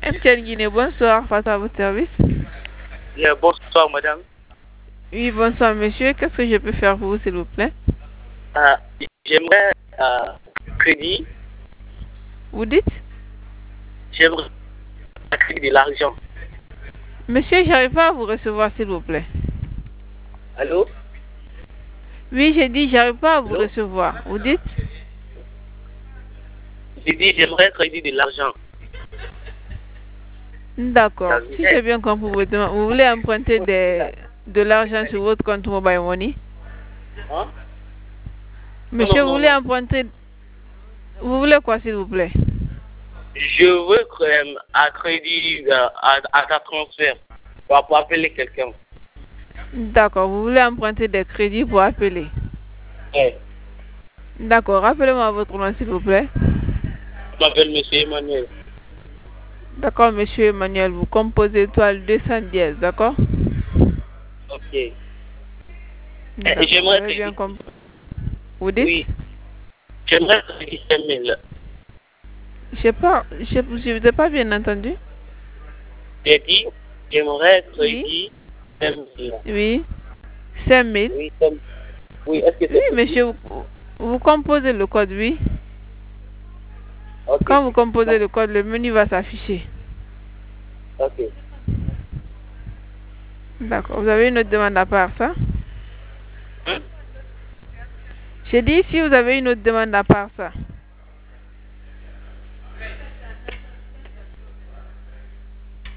MTN Guinée, bonsoir, face à votre service. Bonsoir, madame. Oui, bonsoir, monsieur. Qu'est-ce que je peux faire pour vous, s'il vous plaît? J'aimerais crédit. Vous dites? J'aimerais crédit de l'argent. Monsieur, j'arrive pas à vous recevoir, s'il vous plaît. Allô? Oui, j'ai dit, j'arrive pas à vous Allô? recevoir. Vous dites? J'ai dit, j'aimerais crédit de l'argent. D'accord. Si j'ai bien compris votre demande, vous voulez emprunter de l'argent sur votre compte Mobile Money? Hein? Monsieur, vous Non, voulez non. emprunter... Vous voulez quoi, s'il vous plaît? Je veux un crédit à ta transfert pour appeler quelqu'un. D'accord, vous voulez emprunter des crédits pour appeler. Ouais. D'accord, rappelez-moi votre nom, s'il vous plaît. Je m'appelle Monsieur Emmanuel. D'accord, monsieur Emmanuel, vous composez étoile 210, d'accord? Ok. D'accord, J'aimerais j'avais bien crédit. compris. Vous dites? Oui. J'aimerais crédit 5 000. Je vous ai pas bien entendu. J'ai dit, j'aimerais Oui, crédit 5 000. oui, 5000. Oui, oui, est-ce que Oui, c'est possible? monsieur, vous composez le code, oui. Ok. Quand vous composez le code, le menu va s'afficher. Ok. D'accord, vous avez une autre demande à part ça? Hein? J'ai dit si vous avez une autre demande à part ça.